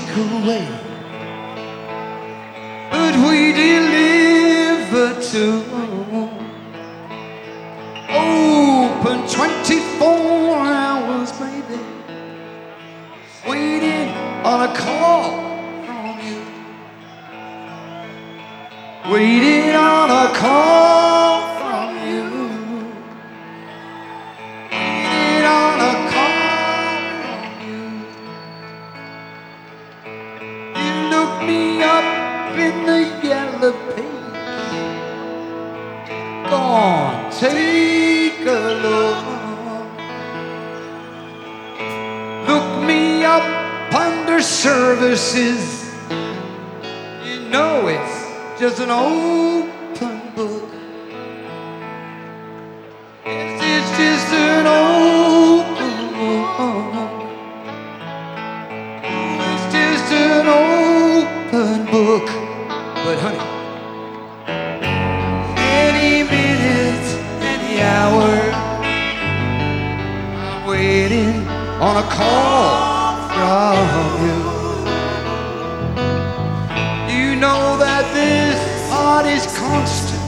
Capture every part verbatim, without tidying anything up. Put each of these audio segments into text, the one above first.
take away, but we deliver to. Open twenty-four hours, baby, waiting on a call from you. Waiting on a call from you. Waiting on a call from you. You look me up in the yellow page. Go on, take a look. Look me up under services. You know it's just an open book. Yes, it's just an open book. It's just an open book. But honey, any minute, any hour, I'm waiting on a call from you. You know that this heart is constant.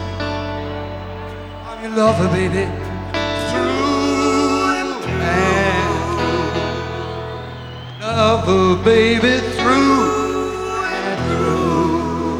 I'm your lover, baby, through and through. Lover, baby, through and through.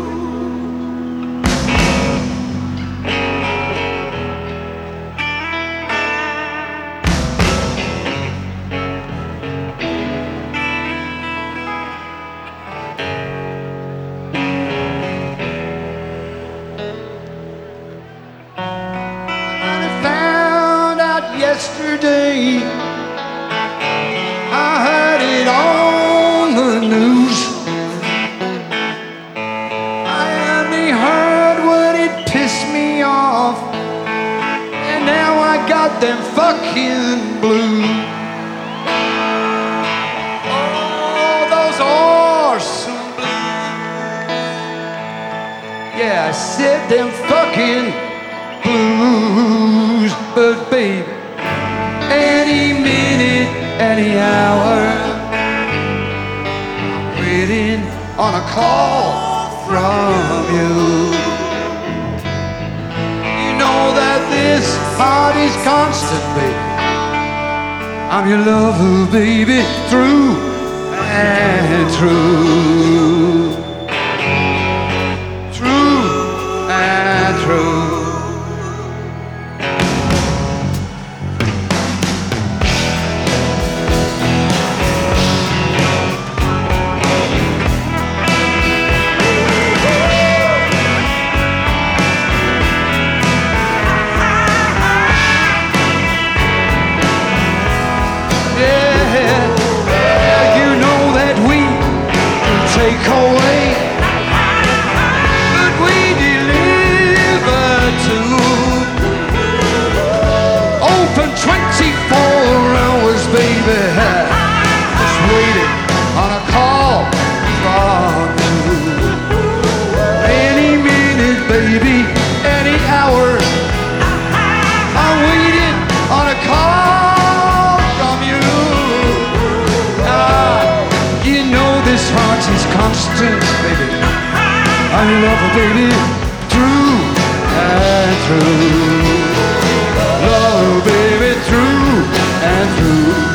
Yesterday, I heard it on the news. I only heard when it pissed me off, and now I got them fucking blues. Oh, those awesome blues. Yeah, I said them fucking blues. But baby, any minute, any hour, I'm waiting on a call from you. You know that this heart is constant, baby. I'm your lover, baby, through and through. Through and through. Take away, but we deliver to. Open twenty-four hours, baby, just waiting on a call from you. Any minute, baby, any hour, I'm waiting on a call from you. Ah, you know this heart is constant, baby. I'm your lover, baby, through and through. Lover, baby, through and through.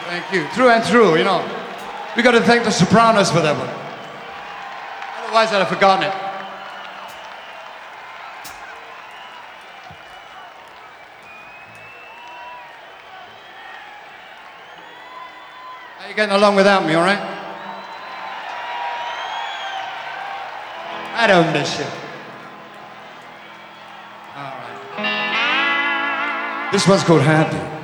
Thank you. Through and through, you know. We got to thank the Sopranos for that one. Otherwise, I'd have forgotten it. How you getting along without me, all right? I don't miss you. All right. This one's called Happy.